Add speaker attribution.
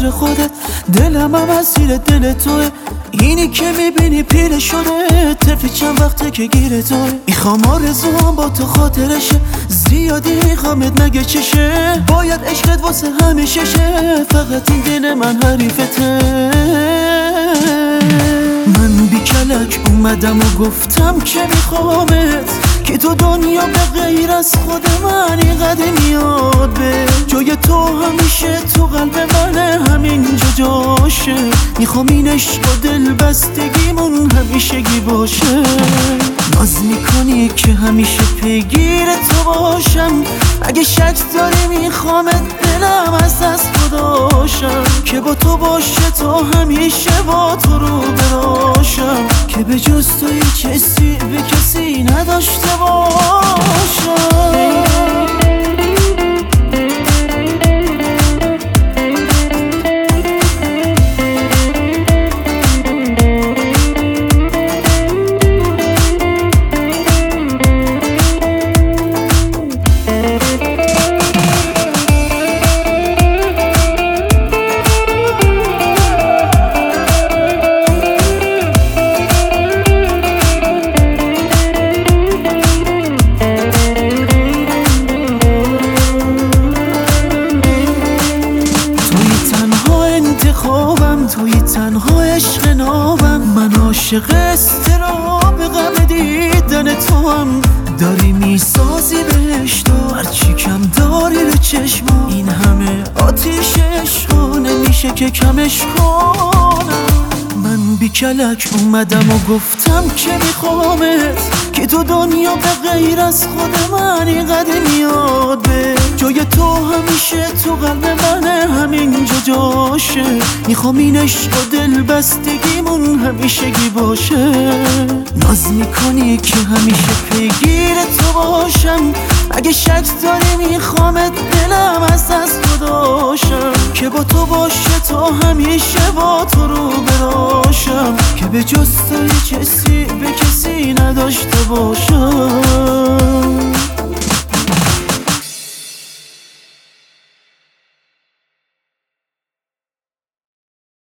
Speaker 1: دور خودت، دلم هم اسیر دل توه. اینی که میبینی پیله شده، طرفی چند وقته که گیره توه. میخوام آرزوام با تو خاطرشه، زیادی میخوامت مگه چشه. باید عشقت واسه همیشه شه، فقط این دل من حریفته. من بی کلک اومدم و گفتم که میخوامت، که تو دنیا به غیر از خود من اینقدر میاد به جای تو. همیشه تو قلب منه، همینجا جاشه. میخوام این عشق و دل بستگیمون همیشگی باشه. ناز میکنی که همیشه پیگیر تو باشم، اگه شک داری میخوامت دلم از دست بداشم. که با تو باشه تا همیشه با تو رو براشم، که به جز تو هیچ حسی به کسی نداشته باشم. توی تنها عشق نابم، من عاشق استراب غم دیدن تو هم. داری میسازی بهشت و هرچی کم داری به چشما. این همه آتیش عشق نمیشه که کمش کنم. من بی کلک اومدم و گفتم که میخوامت، که تو دنیا به غیر از خود من اینقدر میاد به جای تو. همیشه تو قلب منه، همینجا جاشه. میخوام این عشق و دل بستگیمون همیشگی باشه. ناز میکنی که همیشه پیگیر تو باشم، اگه شک داری میخوامت دلم از دست بداشم. که با تو باشه تا همیشه با تو رو براشم، که به جز تو هیچ حسی به